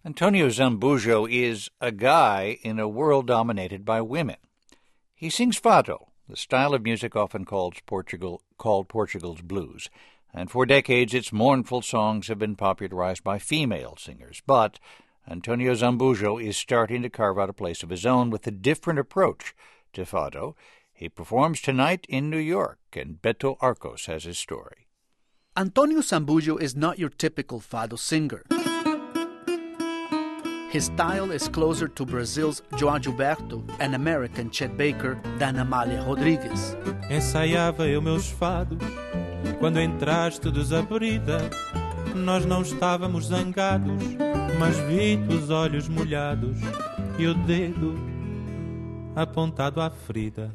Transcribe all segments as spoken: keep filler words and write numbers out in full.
Antonio Zambujo is a guy in a world dominated by women. He sings fado, the style of music often called Portugal, called Portugal's blues, and for decades its mournful songs have been popularized by female singers. But Antonio Zambujo is starting to carve out a place of his own with a different approach to fado. He performs tonight in New York, and Beto Arcos has his story. Antonio Zambujo is not your typical fado singer. His style is closer to Brazil's João Gilberto and American Chet Baker than Amália Rodrigues. Ensaiava eu meus fados quando entraste desabrida. Nós não estávamos zangados, mas vi-te os olhos molhados e o dedo apontado à ferida.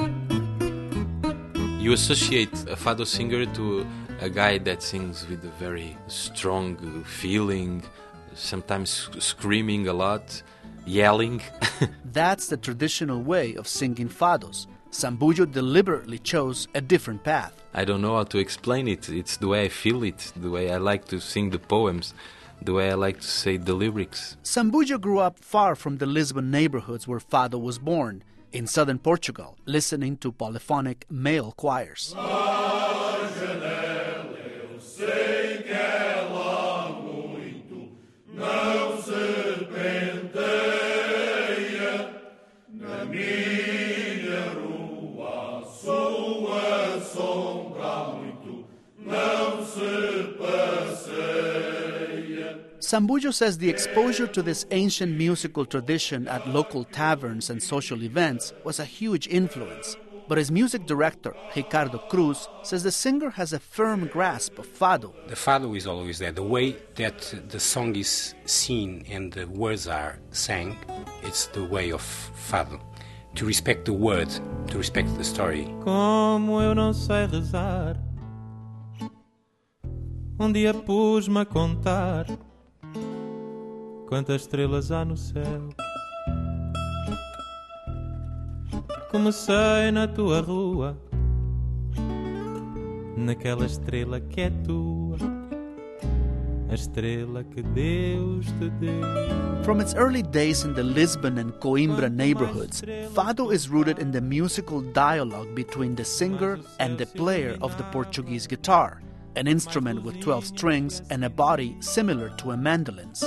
You associate a fado singer to a guy that sings with a very strong feeling, sometimes screaming a lot, yelling. That's the traditional way of singing fados. Zambujo deliberately chose a different path. I don't know how to explain it. It's the way I feel it, the way I like to sing the poems, the way I like to say the lyrics. Zambujo grew up far from the Lisbon neighborhoods where fado was born, in southern Portugal, listening to polyphonic male choirs. Zambujo says the exposure to this ancient musical tradition at local taverns and social events was a huge influence. But his music director, Ricardo Cruz, says the singer has a firm grasp of fado. The fado is always there. The way that the song is seen and the words are sang, it's the way of fado. To respect the word, to respect the story. Como eu não sei rezar, um dia pus-me a contar quantas estrelas há no céu. Comecei na tua rua, naquela estrela que é tua, a estrela que Deus te deu. From its early days in the Lisbon and Coimbra neighborhoods, fado is rooted in the musical dialogue between the singer and the player of the Portuguese guitar, an instrument with twelve strings and a body similar to a mandolin's.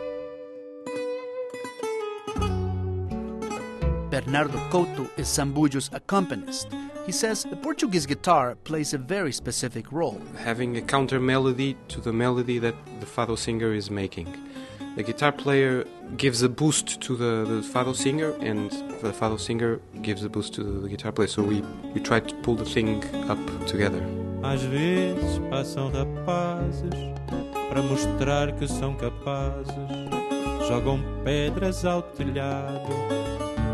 Bernardo Couto is Zambujo's accompanist. He says the Portuguese guitar plays a very specific role. Having a counter melody to the melody that the fado singer is making. The guitar player gives a boost to the, the fado singer, and the fado singer gives a boost to the guitar player. So we, we try to pull the thing up together. Às vezes passam rapazes para mostrar que são capazes, jogam pedras ao telhado.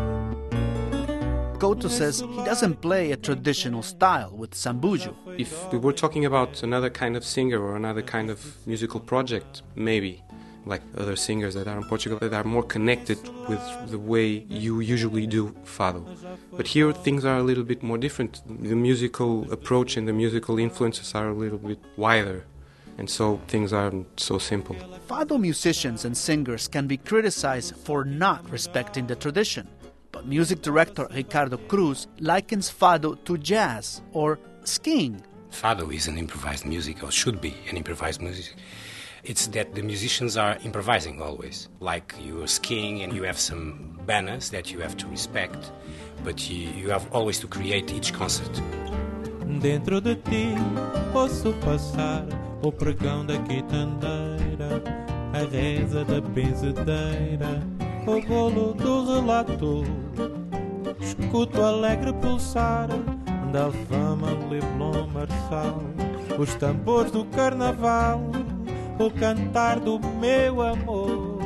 Couto says he doesn't play a traditional style with Zambujo. If we were talking about another kind of singer or another kind of musical project, maybe, like other singers that are in Portugal that are more connected with the way you usually do fado. But here things are a little bit more different. The musical approach and the musical influences are a little bit wider. And so things aren't so simple. Fado musicians and singers can be criticized for not respecting the tradition. But music director Ricardo Cruz likens fado to jazz or skiing. Fado is an improvised music, or should be an improvised music. It's that the musicians are improvising always. Like you are skiing and you have some banners that you have to respect, but you, you have always to create each concert. Dentro de ti posso passar o pregão da quitandeira, a reza da benzedeira, o bolo do relato. Escuto alegre pulsar da alfama Leblon Marçal, os tambores do carnaval, o cantar do meu amor.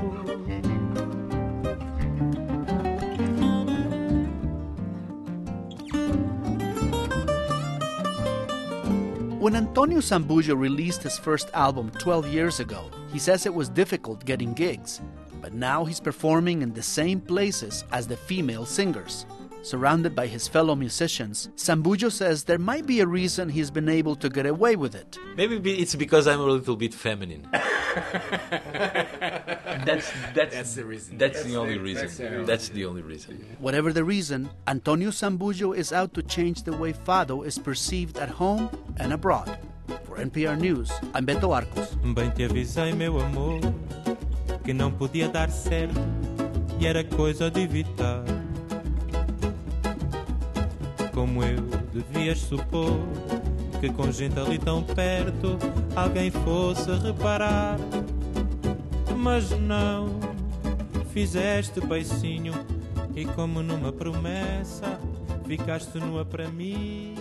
When Antonio Zambujo released his first album twelve years ago, he says it was difficult getting gigs. But now he's performing in the same places as the female singers. Surrounded by his fellow musicians, Zambujo says there might be a reason he's been able to get away with it. Maybe it's because I'm a little bit feminine. that's that's That's the reason. That's the only reason. That's the only reason. Whatever the reason, Antonio Zambujo is out to change the way fado is perceived at home and abroad. For N P R News, I'm Beto Arcos. Bem te avisei, meu amor, que não podia dar certo e era coisa de evitar. Como eu devias supor que com gente ali tão perto alguém fosse reparar. Mas não, fizeste beicinho e como numa promessa ficaste nua para mim.